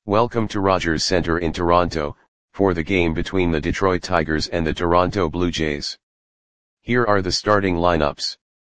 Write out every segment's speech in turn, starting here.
Welcome to Rogers Centre in Toronto, for the game between the Detroit Tigers and the Toronto Blue Jays. Here are the starting lineups.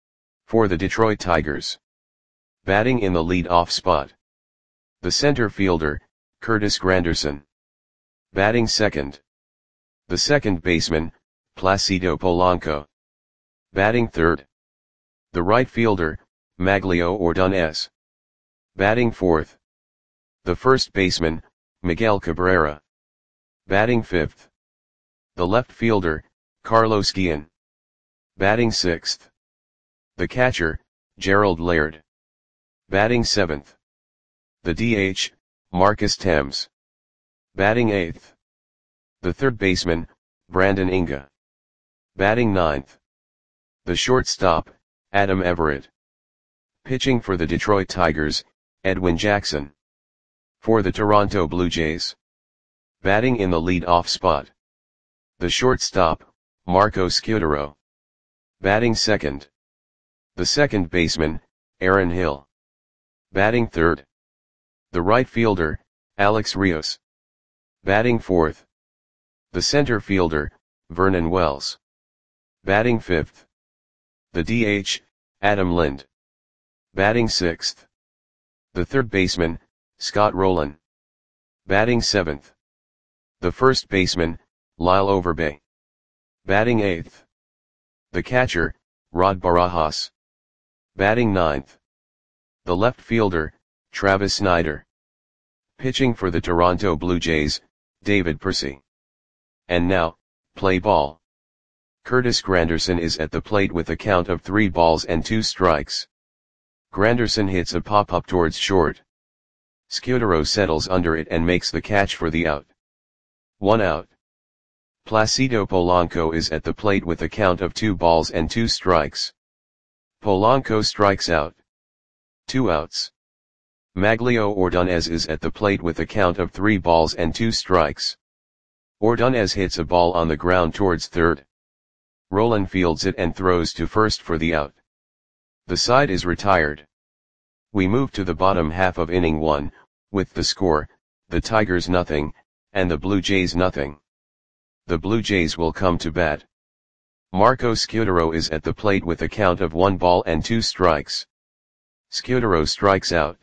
For the Detroit Tigers. Batting in the lead-off spot. The center fielder, Curtis Granderson. Batting second. The second baseman, Placido Polanco. Batting third. The right fielder, Magglio Ordonez. Batting fourth. The first baseman, Miguel Cabrera. Batting fifth. The left fielder, Carlos Guillen. Batting sixth. The catcher, Gerald Laird. Batting seventh. The DH, Marcus Thames. Batting eighth. The third baseman, Brandon Inga. Batting ninth. The shortstop, Adam Everett. Pitching for the Detroit Tigers, Edwin Jackson. For the Toronto Blue Jays. Batting in the lead-off spot. The shortstop, Marco Scutaro. Batting second. The second baseman, Aaron Hill. Batting third. The right fielder, Alex Rios. Batting fourth. The center fielder, Vernon Wells. Batting fifth. The DH, Adam Lind. Batting sixth. The third baseman, Scott Rolen. Batting seventh. The first baseman, Lyle Overbay. Batting eighth. The catcher, Rod Barajas. Batting ninth. The left fielder, Travis Snyder. Pitching for the Toronto Blue Jays, David Percy. And now, play ball. Curtis Granderson is at the plate with a count of 3 balls and 2 strikes. Granderson hits a pop-up towards short. Scutaro settles under it and makes the catch for the out. 1 out. Placido Polanco is at the plate with a count of 2 balls and 2 strikes. Polanco strikes out. 2 outs. Magglio Ordonez is at the plate with a count of 3 balls and 2 strikes. Ordonez hits a ball on the ground towards third. Rolen fields it and throws to first for the out. The side is retired. We move to the bottom half of inning 1, with the score, the Tigers nothing, and the Blue Jays nothing. The Blue Jays will come to bat. Marco Scutaro is at the plate with a count of 1 ball and 2 strikes. Scutaro strikes out.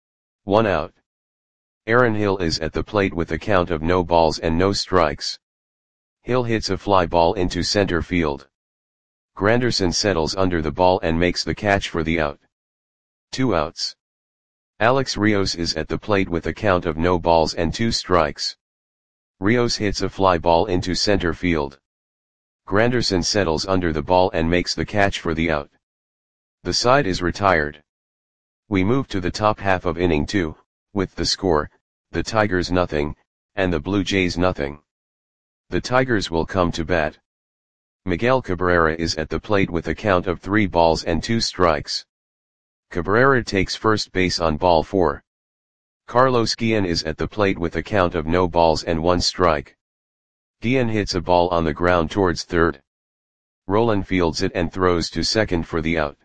1 out. Aaron Hill is at the plate with a count of no balls and no strikes. Hill hits a fly ball into center field. Granderson settles under the ball and makes the catch for the out. 2 outs. Alex Rios is at the plate with a count of no balls and 2 strikes. Rios hits a fly ball into center field. Granderson settles under the ball and makes the catch for the out. The side is retired. We move to the top half of inning 2, with the score, the Tigers nothing, and the Blue Jays nothing. The Tigers will come to bat. Miguel Cabrera is at the plate with a count of 3 balls and 2 strikes. Cabrera takes first base on ball 4. Carlos Guillen is at the plate with a count of no balls and 1 strike. Guillen hits a ball on the ground towards third. Rolen fields it and throws to second for the out.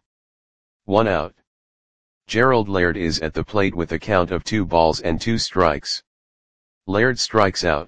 1 out. Gerald Laird is at the plate with a count of 2 balls and 2 strikes. Laird strikes out.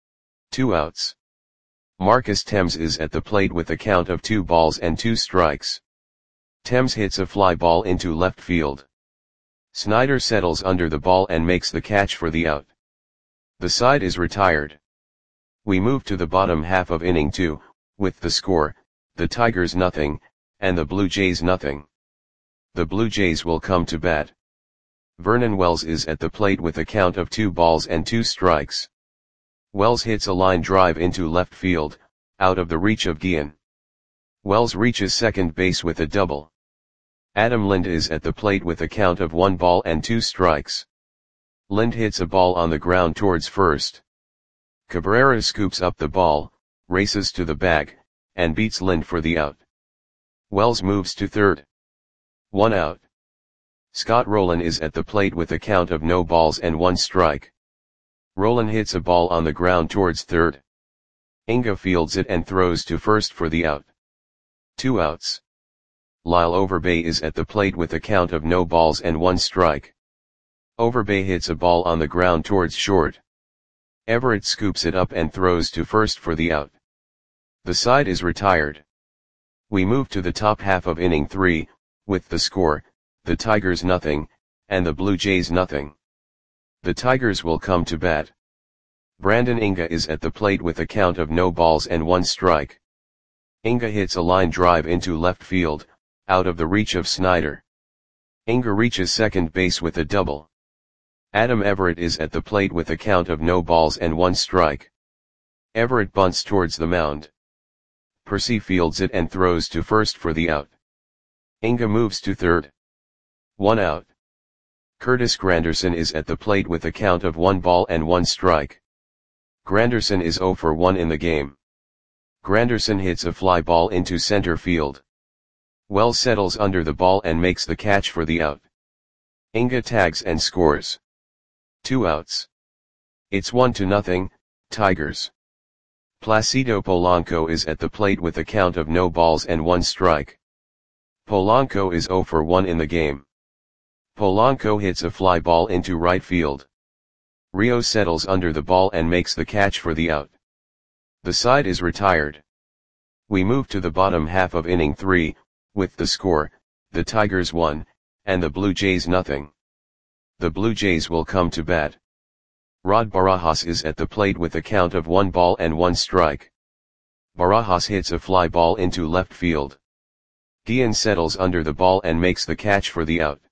2 outs. Marcus Thames is at the plate with a count of 2 balls and 2 strikes. Thames hits a fly ball into left field. Snyder settles under the ball and makes the catch for the out. The side is retired. We move to the bottom half of inning 2, with the score, the Tigers nothing, and the Blue Jays nothing. The Blue Jays will come to bat. Vernon Wells is at the plate with a count of 2 balls and 2 strikes. Wells hits a line drive into left field, out of the reach of Guillen. Wells reaches second base with a double. Adam Lind is at the plate with a count of 1 ball and 2 strikes. Lind hits a ball on the ground towards first. Cabrera scoops up the ball, races to the bag, and beats Lind for the out. Wells moves to third. 1 out. Scott Rolen is at the plate with a count of no balls and 1 strike. Rolen hits a ball on the ground towards third. Inga fields it and throws to first for the out. 2 outs. Lyle Overbay is at the plate with a count of no balls and 1 strike. Overbay hits a ball on the ground towards short. Everett scoops it up and throws to first for the out. The side is retired. We move to the top half of inning 3, with the score, the Tigers nothing, and the Blue Jays nothing. The Tigers will come to bat. Brandon Inga is at the plate with a count of no balls and 1 strike. Inga hits a line drive into left field, out of the reach of Snyder. Inga reaches second base with a double. Adam Everett is at the plate with a count of no balls and 1 strike. Everett bunts towards the mound. Percy fields it and throws to first for the out. Inga moves to third. 1 out. Curtis Granderson is at the plate with a count of 1 ball and 1 strike. Granderson is 0 for 1 in the game. Granderson hits a fly ball into center field. Wells settles under the ball and makes the catch for the out. Inga tags and scores. 2 outs. It's 1-0, Tigers. Placido Polanco is at the plate with a count of no balls and 1 strike. Polanco is 0 for 1 in the game. Polanco hits a fly ball into right field. Rios settles under the ball and makes the catch for the out. The side is retired. We move to the bottom half of inning 3, with the score, the Tigers 1, and the Blue Jays nothing. The Blue Jays will come to bat. Rod Barajas is at the plate with a count of 1 ball and 1 strike. Barajas hits a fly ball into left field. Guillen settles under the ball and makes the catch for the out.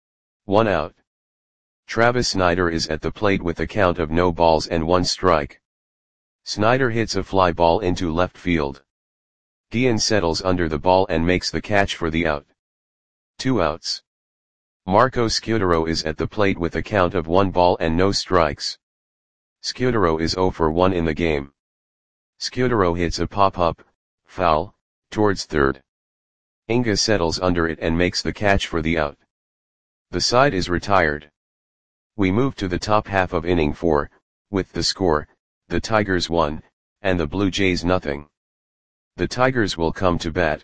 1 out. Travis Snyder is at the plate with a count of no balls and 1 strike. Snyder hits a fly ball into left field. Guillen settles under the ball and makes the catch for the out. 2 outs. Marco Scudero is at the plate with a count of 1 ball and no strikes. Scudero is 0 for 1 in the game. Scudero hits a pop-up, foul, towards third. Inga settles under it and makes the catch for the out. The side is retired. We move to the top half of inning 4, with the score, the Tigers 1, and the Blue Jays nothing. The Tigers will come to bat.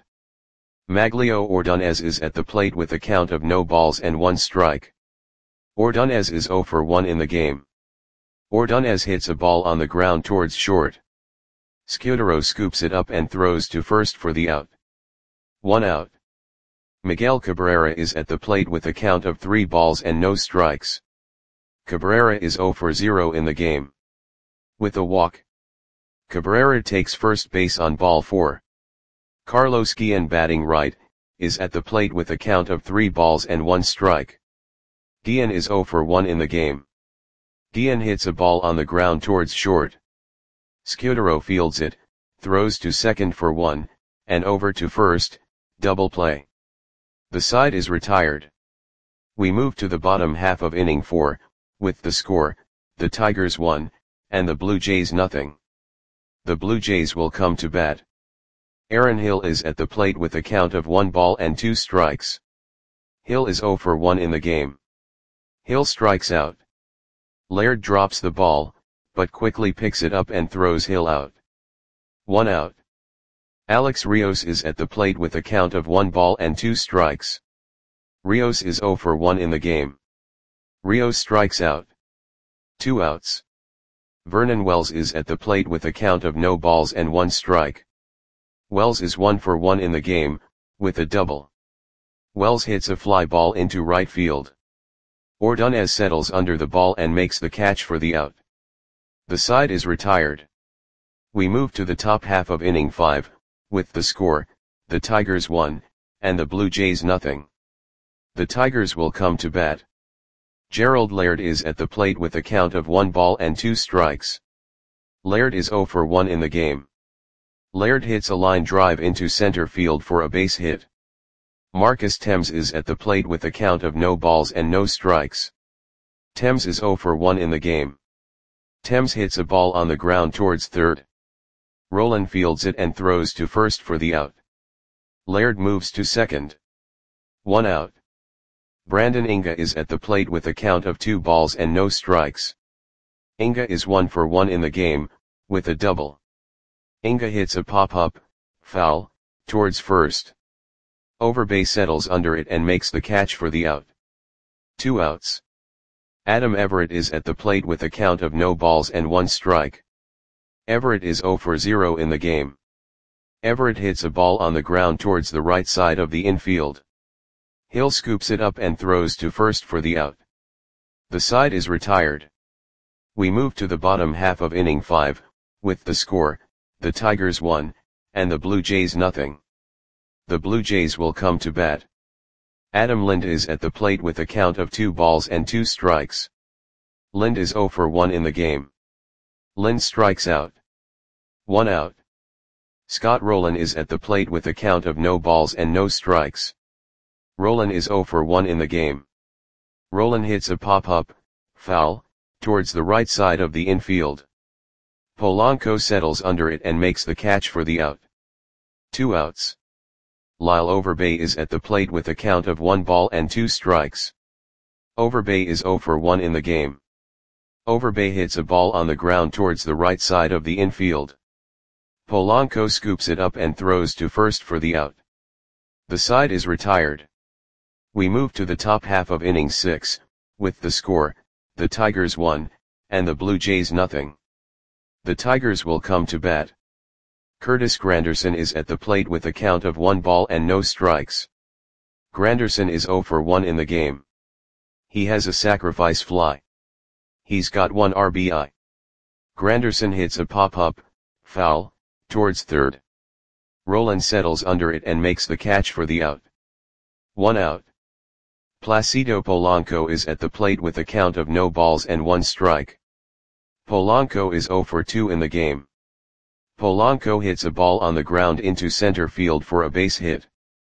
Maglio Ordonez is at the plate with a count of no balls and 1 strike. Ordonez is 0 for 1 in the game. Ordonez hits a ball on the ground towards short. Scudero scoops it up and throws to first for the out. 1 out. Miguel Cabrera is at the plate with a count of 3 balls and no strikes. Cabrera is 0 for 0 in the game. With a walk, Cabrera takes first base on ball 4. Carlos Guillen, batting right, is at the plate with a count of 3 balls and 1 strike. Guillen is 0 for 1 in the game. Guillen hits a ball on the ground towards short. Scudero fields it, throws to second for 1, and over to first, double play. The side is retired. We move to the bottom half of inning 4, with the score, the Tigers 1, and the Blue Jays nothing. The Blue Jays will come to bat. Aaron Hill is at the plate with a count of 1 ball and 2 strikes. Hill is 0 for 1 in the game. Hill strikes out. Laird drops the ball, but quickly picks it up and throws Hill out. 1 out. Alex Rios is at the plate with a count of 1 ball and 2 strikes. Rios is 0 for 1 in the game. Rios strikes out. 2 outs. Vernon Wells is at the plate with a count of no balls and 1 strike. Wells is 1 for 1 in the game, with a double. Wells hits a fly ball into right field. Ordonez settles under the ball and makes the catch for the out. The side is retired. We move to the top half of inning 5, with the score, the Tigers 1, and the Blue Jays nothing. The Tigers will come to bat. Gerald Laird is at the plate with a count of 1 ball and 2 strikes. Laird is 0 for 1 in the game. Laird hits a line drive into center field for a base hit. Marcus Thames is at the plate with a count of no balls and no strikes. Thames is 0 for 1 in the game. Thames hits a ball on the ground towards third. Roland fields it and throws to first for the out. Laird moves to second. 1 out. Brandon Inga is at the plate with a count of 2 balls and no strikes. Inga is 1 for 1 in the game, with a double. Inga hits a pop-up, foul, towards first. Overbay settles under it and makes the catch for the out. 2 outs. Adam Everett is at the plate with a count of no balls and 1 strike. Everett is 0 for 0 in the game. Everett hits a ball on the ground towards the right side of the infield. Hill scoops it up and throws to first for the out. The side is retired. We move to the bottom half of inning 5, with the score, the Tigers 1, and the Blue Jays nothing. The Blue Jays will come to bat. Adam Lind is at the plate with a count of 2 balls and 2 strikes. Lind is 0 for 1 in the game. Lind strikes out. 1 out. Scott Rowland is at the plate with a count of no balls and no strikes. Rowland is 0 for 1 in the game. Rowland hits a pop-up, foul, towards the right side of the infield. Polanco settles under it and makes the catch for the out. 2 outs. Lyle Overbay is at the plate with a count of 1 ball and 2 strikes. Overbay is 0 for 1 in the game. Overbay hits a ball on the ground towards the right side of the infield. Polanco scoops it up and throws to first for the out. The side is retired. We move to the top half of inning 6, with the score, the Tigers 1, and the Blue Jays nothing. The Tigers will come to bat. Curtis Granderson is at the plate with a count of 1 ball and no strikes. Granderson is 0 for 1 in the game. He has a sacrifice fly. He's got 1 RBI. Granderson hits a pop-up, foul, towards third. Rowland settles under it and makes the catch for the out. 1 out. Placido Polanco is at the plate with a count of no balls and 1 strike. Polanco is 0 for 2 in the game. Polanco hits a ball on the ground into center field for a base hit.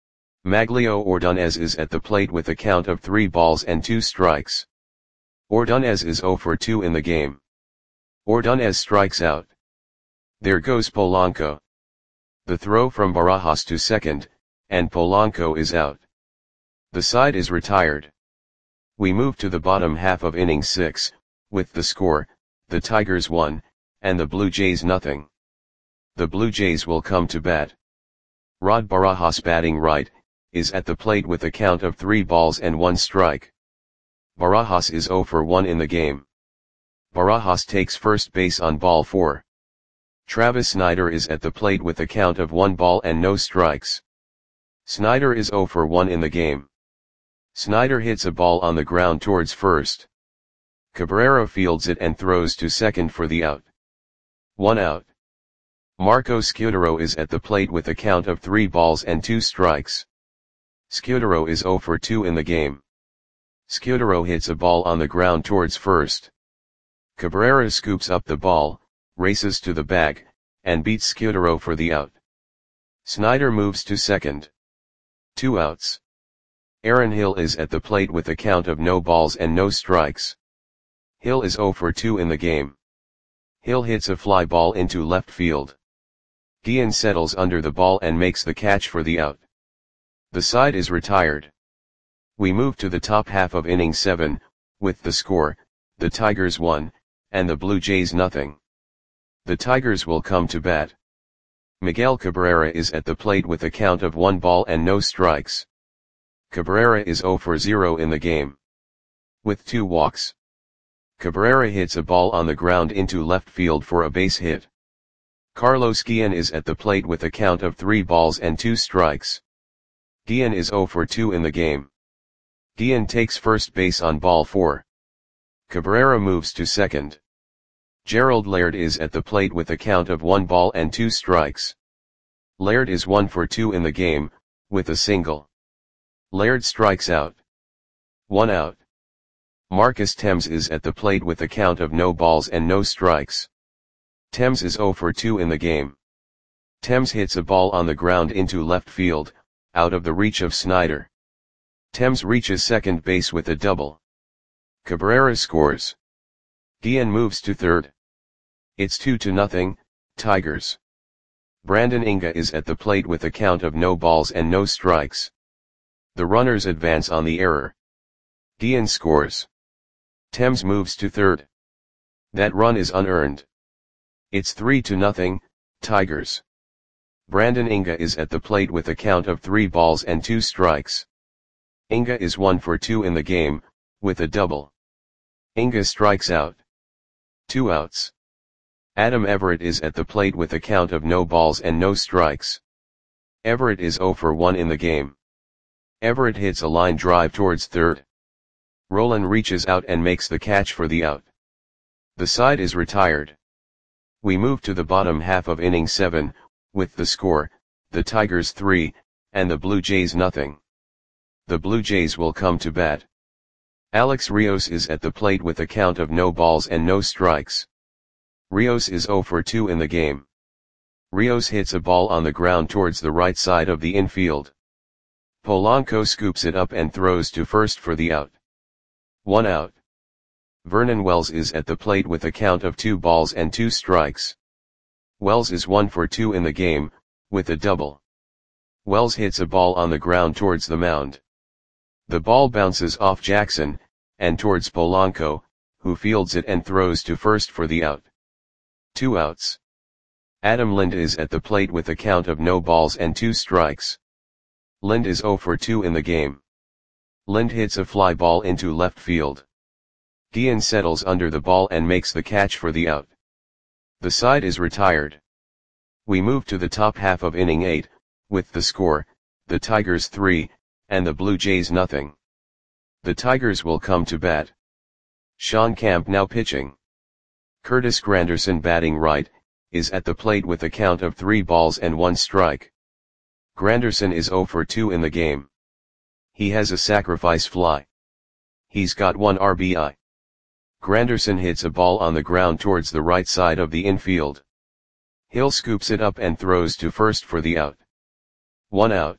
Maglio Ordonez is at the plate with a count of 3 balls and 2 strikes. Ordonez is 0 for 2 in the game. Ordonez strikes out. There goes Polanco. The throw from Barajas to second, and Polanco is out. The side is retired. We move to the bottom half of inning 6, with the score, the Tigers 1, and the Blue Jays nothing. The Blue Jays will come to bat. Rod Barajas, batting right, is at the plate with a count of 3 balls and 1 strike. Barajas is 0 for 1 in the game. Barajas takes first base on ball 4. Travis Snider is at the plate with a count of 1 ball and no strikes. Snider is 0 for 1 in the game. Snider hits a ball on the ground towards first. Cabrera fields it and throws to second for the out. 1 out. Marco Scudero is at the plate with a count of 3 balls and 2 strikes. Scudero is 0 for 2 in the game. Scudero hits a ball on the ground towards first. Cabrera scoops up the ball, races to the bag, and beats Scudero for the out. Snider moves to second. 2 outs. Aaron Hill is at the plate with a count of no balls and no strikes. Hill is 0 for 2 in the game. Hill hits a fly ball into left field. Guillen settles under the ball and makes the catch for the out. The side is retired. We move to the top half of inning 7, with the score, the Tigers 1, and the Blue Jays nothing. The Tigers will come to bat. Miguel Cabrera is at the plate with a count of 1 ball and no strikes. Cabrera is 0 for 0 in the game. With 2 walks. Cabrera hits a ball on the ground into left field for a base hit. Carlos Guillen is at the plate with a count of 3 balls and 2 strikes. Guillen is 0 for 2 in the game. Guillen takes first base on ball 4. Cabrera moves to second. Gerald Laird is at the plate with a count of 1 ball and 2 strikes. Laird is 1 for 2 in the game, with a single. Laird strikes out. 1 out. Marcus Thames is at the plate with a count of no balls and no strikes. Thames is 0 for 2 in the game. Thames hits a ball on the ground into left field, out of the reach of Snider. Thames reaches second base with a double. Cabrera scores. Guillen moves to third. It's 2-0, Tigers. Brandon Inga is at the plate with a count of no balls and no strikes. The runners advance on the error. Guillen scores. Thames moves to third. That run is unearned. It's 3-0, Tigers. Brandon Inga is at the plate with a count of 3 balls and 2 strikes. Inga is 1 for 2 in the game, with a double. Inga strikes out. 2 outs. Adam Everett is at the plate with a count of no balls and no strikes. Everett is 0 for 1 in the game. Everett hits a line drive towards third. Roland reaches out and makes the catch for the out. The side is retired. We move to the bottom half of inning 7, with the score, the Tigers 3, and the Blue Jays nothing. The Blue Jays will come to bat. Alex Rios is at the plate with a count of no balls and no strikes. Rios is 0 for 2 in the game. Rios hits a ball on the ground towards the right side of the infield. Polanco scoops it up and throws to first for the out. 1 out. Vernon Wells is at the plate with a count of 2 balls and 2 strikes. Wells is 1 for 2 in the game, with a double. Wells hits a ball on the ground towards the mound. The ball bounces off Jackson, and towards Polanco, who fields it and throws to first for the out. 2 outs. Adam Lind is at the plate with a count of no balls and 2 strikes. Lind is 0 for 2 in the game. Lind hits a fly ball into left field. Guillen settles under the ball and makes the catch for the out. The side is retired. We move to the top half of inning 8, with the score, the Tigers 3, and the Blue Jays nothing. The Tigers will come to bat. Sean Camp now pitching. Curtis Granderson batting right, is at the plate with a count of 3 balls and 1 strike. Granderson is 0 for 2 in the game. He has a sacrifice fly. He's got 1 RBI. Granderson hits a ball on the ground towards the right side of the infield. Hill scoops it up and throws to first for the out. 1 out.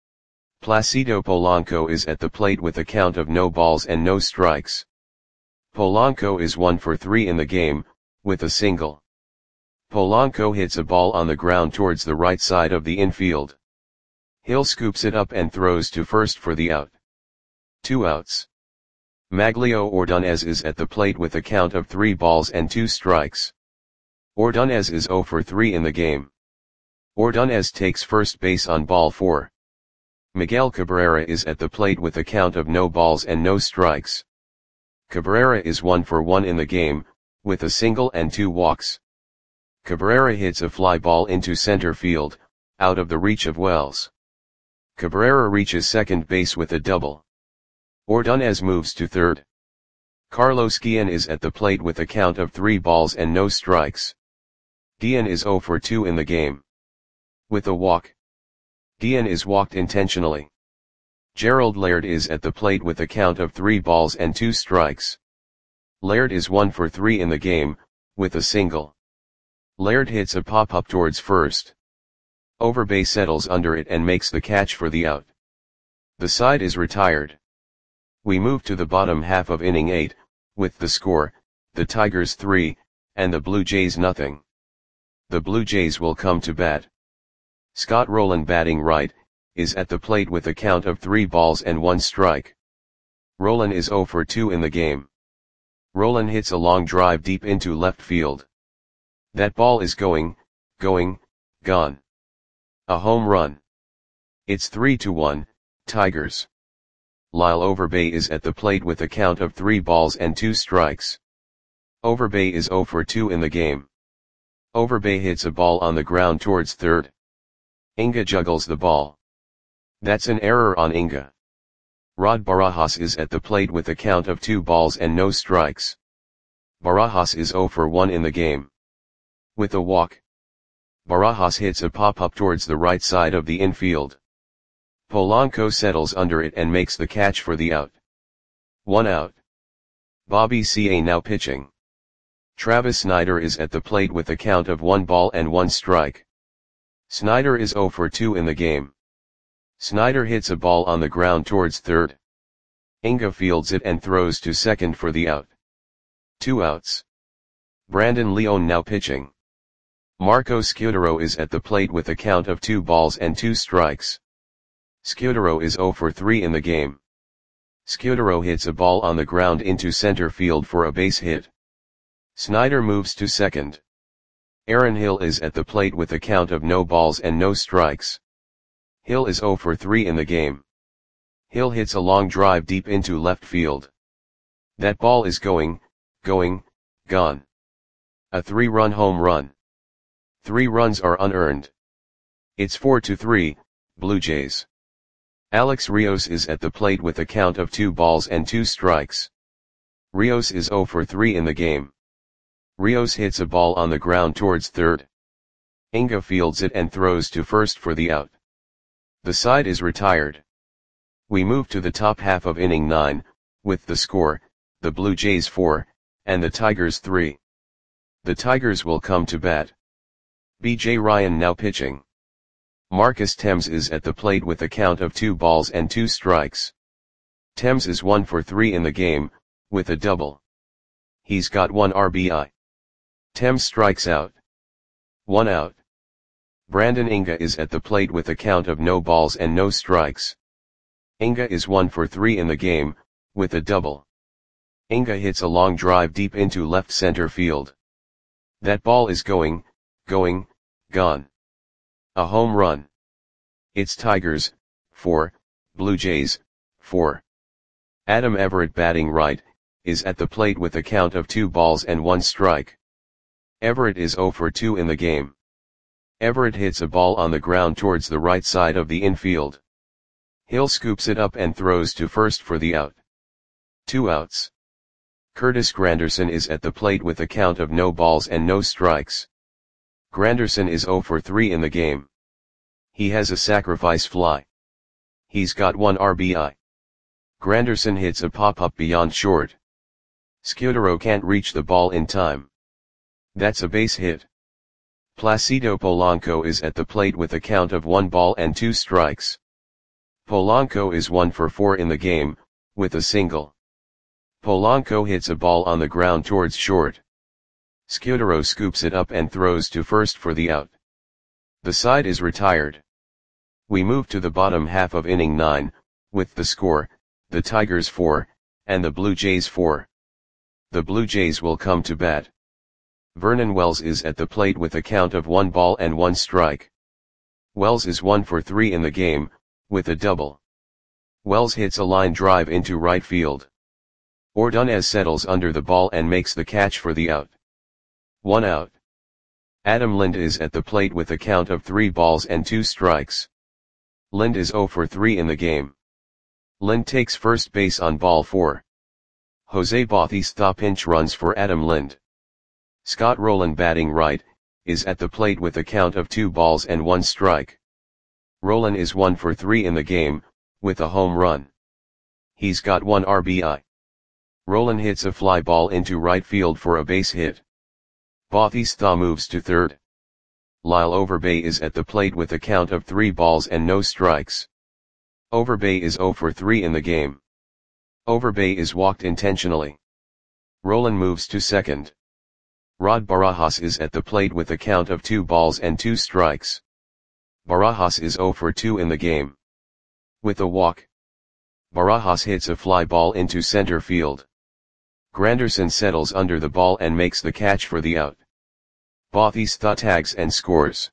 Placido Polanco is at the plate with a count of no balls and no strikes. Polanco is 1 for 3 in the game, with a single. Polanco hits a ball on the ground towards the right side of the infield. Hill scoops it up and throws to first for the out. 2 outs. Maglio Ordonez is at the plate with a count of 3 balls and 2 strikes. Ordonez is 0 for 3 in the game. Ordonez takes first base on ball 4. Miguel Cabrera is at the plate with a count of no balls and no strikes. Cabrera is 1 for 1 in the game, with a single and 2 walks. Cabrera hits a fly ball into center field, out of the reach of Wells. Cabrera reaches second base with a double. Ordonez moves to third. Carlos Guillen is at the plate with a count of 3 balls and no strikes. Guillen is 0 for 2 in the game. With a walk. Guillen is walked intentionally. Gerald Laird is at the plate with a count of 3 balls and 2 strikes. Laird is 1 for 3 in the game, with a single. Laird hits a pop-up towards first. Overbay settles under it and makes the catch for the out. The side is retired. We move to the bottom half of inning 8, with the score, the Tigers 3, and the Blue Jays nothing. The Blue Jays will come to bat. Scott Rolen batting right, is at the plate with a count of 3 balls and 1 strike. Rolen is 0 for 2 in the game. Rolen hits a long drive deep into left field. That ball is going, gone. A home run. It's 3-1, Tigers. Lyle Overbay is at the plate with a count of 3 balls and 2 strikes. Overbay is 0 for 2 in the game. Overbay hits a ball on the ground towards third. Inga juggles the ball. That's an error on Inga. Rod Barajas is at the plate with a count of 2 balls and no strikes. Barajas is 0 for 1 in the game. With a walk. Barajas hits a pop-up towards the right side of the infield. Polanco settles under it and makes the catch for the out. 1 out. Bobby Ca now pitching. Travis Snyder is at the plate with a count of 1 ball and 1 strike. Snyder is 0 for 2 in the game. Snyder hits a ball on the ground towards third. Inga fields it and throws to second for the out. 2 outs. Brandon Leone now pitching. Marco Scudero is at the plate with a count of 2 balls and 2 strikes. Scudero is 0 for 3 in the game. Scudero hits a ball on the ground into center field for a base hit. Snyder moves to second. Aaron Hill is at the plate with a count of no balls and no strikes. Hill is 0 for 3 in the game. Hill hits a long drive deep into left field. That ball is going, going, gone. A 3-run home run. 3 runs are unearned. It's 4-3, Blue Jays. Alex Rios is at the plate with a count of 2 balls and 2 strikes. Rios is 0 for 3 in the game. Rios hits a ball on the ground towards third. Inga fields it and throws to first for the out. The side is retired. We move to the top half of inning 9, with the score, the Blue Jays 4, and the Tigers 3. The Tigers will come to bat. B.J. Ryan now pitching. Marcus Thames is at the plate with a count of 2 balls and 2 strikes. Thames is 1 for 3 in the game, with a double. He's got 1 RBI. Thames strikes out. 1 out. Brandon Inga is at the plate with a count of no balls and no strikes. Inga is 1 for 3 in the game, with a double. Inga hits a long drive deep into left center field. That ball is going, gone. A home run. It's Tigers, 4, Blue Jays, 4. Adam Everett batting right, is at the plate with a count of 2 balls and 1 strike. Everett is 0 for 2 in the game. Everett hits a ball on the ground towards the right side of the infield. Hill scoops it up and throws to first for the out. 2 outs. Curtis Granderson is at the plate with a count of no balls and no strikes. Granderson is 0 for 3 in the game. He has a sacrifice fly. He's got 1 RBI. Granderson hits a pop-up beyond short. Scudero can't reach the ball in time. That's a base hit. Placido Polanco is at the plate with a count of 1 ball and 2 strikes. Polanco is 1 for 4 in the game, with a single. Polanco hits a ball on the ground towards short. Scudero scoops it up and throws to first for the out. The side is retired. We move to the bottom half of inning 9, with the score, the Tigers 4, and the Blue Jays 4. The Blue Jays will come to bat. Vernon Wells is at the plate with a count of 1 ball and 1 strike. Wells is 1 for 3 in the game, with a double. Wells hits a line drive into right field. Ordonez settles under the ball and makes the catch for the out. 1 out. Adam Lind is at the plate with a count of 3 balls and 2 strikes. Lind is 0 for 3 in the game. Lind takes first base on ball 4. Jose Bautista pinch runs for Adam Lind. Scott Rowland batting right, is at the plate with a count of 2 balls and 1 strike. Rowland is 1 for 3 in the game, with a home run. He's got 1 RBI. Rowland hits a fly ball into right field for a base hit. Bautista moves to third. Lyle Overbay is at the plate with a count of 3 balls and no strikes. Overbay is 0 for 3 in the game. Overbay is walked intentionally. Rowland moves to second. Rod Barajas is at the plate with a count of 2 balls and 2 strikes. Barajas is 0 for 2 in the game. With a walk, Barajas hits a fly ball into center field. Granderson settles under the ball and makes the catch for the out. Bautista tags and scores.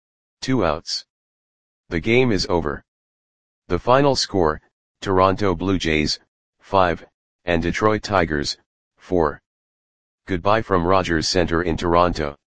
2 outs. The game is over. The final score, Toronto Blue Jays, 5, and Detroit Tigers, 4. Goodbye from Rogers Center in Toronto.